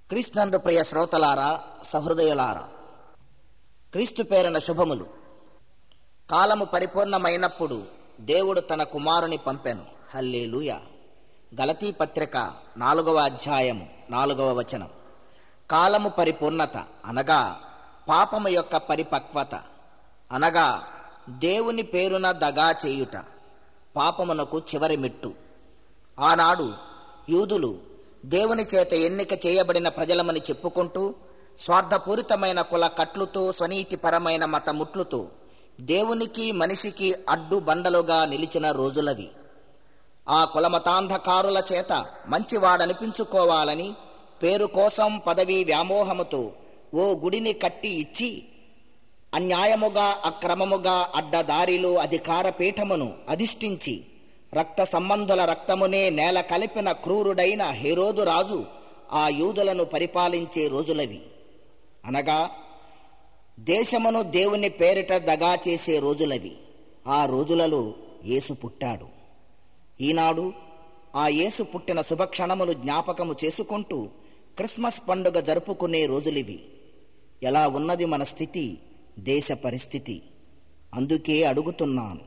క్రీస్తునందు ప్రియ శ్రోతలారా, సహృదయులారా, క్రీస్తు పేరున శుభములు. కాలము పరిపూర్ణమైనప్పుడు దేవుడు తన కుమారుని పంపెను. హల్లెలూయా. గలతీ పత్రిక 4వ అధ్యాయము 4వ వచనం. కాలము పరిపూర్ణత అనగా పాపము యొక్క పరిపక్వత, అనగా దేవుని పేరున దగా చేయుట పాపమునకు చివరి మెట్టు. ఆనాడు యూదులు దేవుని చేత ఎన్నిక చేయబడిన ప్రజలమని చెప్పుకుంటూ స్వార్థపూరితమైన కుల కట్లుతో, స్వనీతిపరమైన మత ముట్లుతో దేవునికి మనిషికి అడ్డు బండలుగా నిలిచిన రోజులవి. ఆ కులమతాంధకారుల చేత మంచివాడనిపించుకోవాలని పేరు కోసం పదవీ వ్యామోహముతో ఓ గుడిని కట్టి ఇచ్చి అన్యాయముగా, అక్రమముగా అడ్డదారిలో అధికార పీఠమును అధిష్ఠించి రక్త సంబంధుల రక్తమునే నేల కలిపిన క్రూరుడైన హేరోదు రాజు ఆ యూదులను పరిపాలించే రోజులవి. అనగా దేశమును దేవుని పేరిట దగా చేసే రోజులవి. ఆ రోజులలో యేసు పుట్టాడు. ఈనాడు ఆ యేసు పుట్టిన శుభక్షణములు జ్ఞాపకము చేసుకుంటూ క్రిస్మస్ పండుగ జరుపుకునే రోజులివి. ఎలా ఉన్నది మన స్థితి, దేశ పరిస్థితి? అందుకే అడుగుతున్నాను.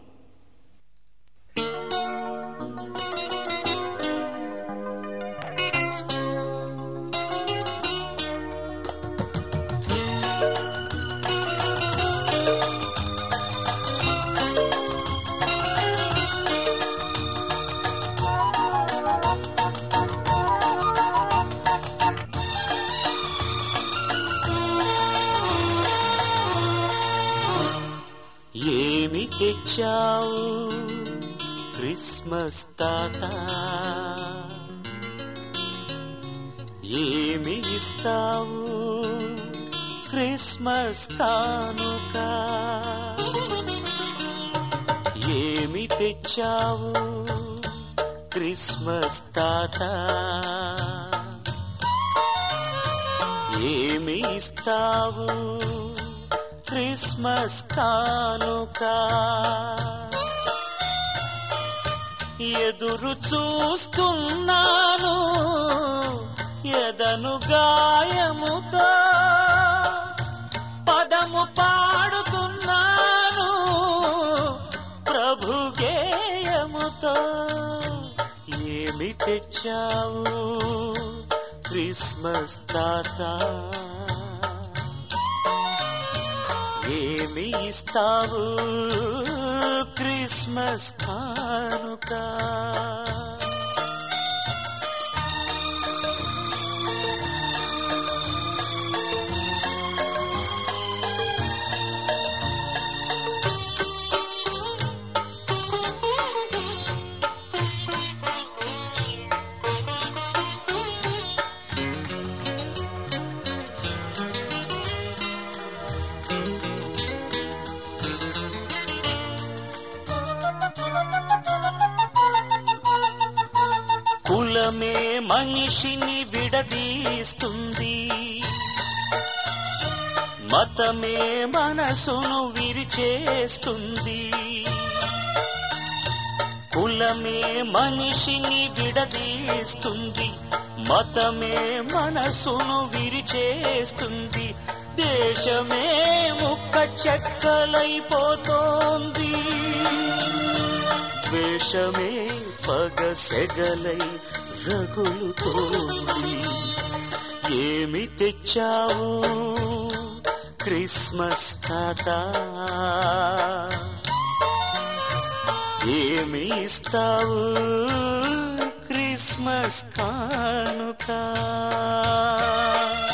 ఏమి తెచ్చావు క్రిస్మస్ తాత, ఏమి ఇస్తావు క్రిస్మస్ కానుక, ఏమి తెచ్చావు క్రిస్మస్ తాత, ఏమి ఇస్తావు క్రిస్మస్ కానుక. ఎదురు చూస్తున్నాను ఎదను గాయముతో, పదము పాడుతున్నాను ప్రభు గేయముతో. ఏమి తెచ్చావు క్రిస్మస్ తాత, ఏమి ఇస్తావు క్రిస్మస్ కానుక. కులమే మనిషిని విడదీస్తుంది, మతమే మనసును విరిచేస్తుంది. కులమే మనిషిని విడదీస్తుంది, మతమే మనసును విరిచేస్తుంది. దేశమే ముక్క చెక్కలైపోతోంది, ద్వేషమే పగ సెగలై రగులుతోంది. ఏమి తెచ్చావు క్రిస్మస్ తాత, ఏమి ఇస్తావు క్రిస్మస్ కానుక.